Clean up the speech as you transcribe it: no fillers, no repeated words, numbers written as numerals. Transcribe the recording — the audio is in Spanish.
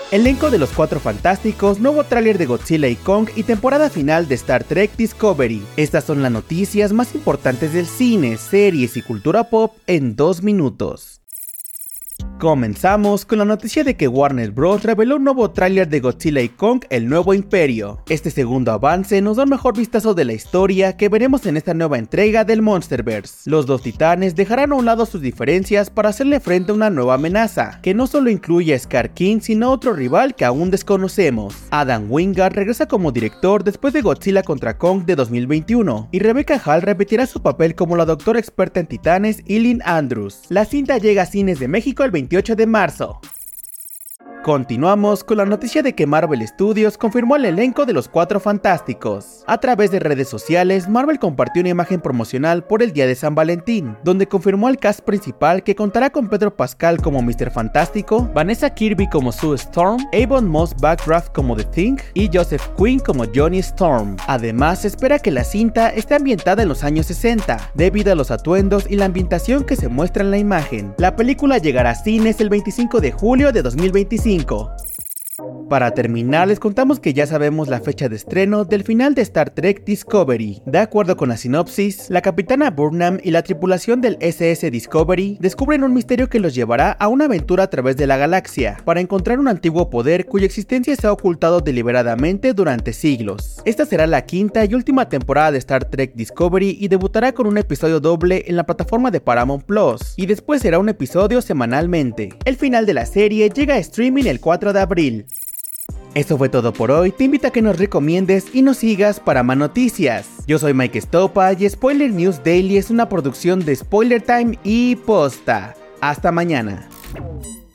Elenco de los Cuatro Fantásticos, nuevo tráiler de Godzilla y Kong y temporada final de Star Trek Discovery. Estas son las noticias más importantes del cine, series y cultura pop en 2 minutos. Comenzamos con la noticia de que Warner Bros. Reveló un nuevo tráiler de Godzilla y Kong, el nuevo imperio. Este segundo avance nos da un mejor vistazo de la historia que veremos en esta nueva entrega del Monsterverse. Los dos titanes dejarán a un lado sus diferencias para hacerle frente a una nueva amenaza, que no solo incluye a Scar King sino otro rival que aún desconocemos. Adam Wingard regresa como director después de Godzilla contra Kong de 2021, y Rebecca Hall repetirá su papel como la doctora experta en titanes Eileen Andrews. La cinta llega a cines de México el 28 de marzo. Continuamos con la noticia de que Marvel Studios confirmó el elenco de los Cuatro Fantásticos. A través de redes sociales, Marvel compartió una imagen promocional por el día de San Valentín, donde confirmó al cast principal que contará con Pedro Pascal como Mr. Fantástico, Vanessa Kirby como Sue Storm, Avon Moss-Backraft como The Thing y Joseph Quinn como Johnny Storm. Además, se espera que la cinta esté ambientada en los años 60, debido a los atuendos y la ambientación que se muestra en la imagen. La película llegará a cines el 25 de julio de 2025. Para terminar, les contamos que ya sabemos la fecha de estreno del final de Star Trek Discovery. De acuerdo con la sinopsis, la capitana Burnham y la tripulación del SS Discovery descubren un misterio que los llevará a una aventura a través de la galaxia, para encontrar un antiguo poder cuya existencia se ha ocultado deliberadamente durante siglos. Esta será la quinta y última temporada de Star Trek Discovery y debutará con un episodio doble en la plataforma de Paramount Plus, y después será un episodio semanalmente. El final de la serie llega a streaming el 4 de abril. Eso fue todo por hoy, te invito a que nos recomiendes y nos sigas para más noticias. Yo soy Mike Stopa y Spoiler News Daily es una producción de Spoiler Time y Posta. Hasta mañana.